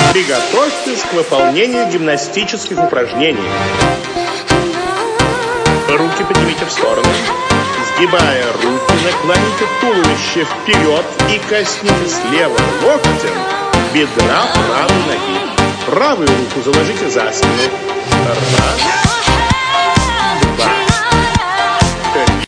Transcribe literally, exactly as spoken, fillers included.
Приготовьтесь к выполнению гимнастических упражнений. Руки поднимите в сторону. Сгибая руки, наклоните туловище вперед и коснитесь левым локтем бедра правой ноги. Правую руку заложите за спину. Раз.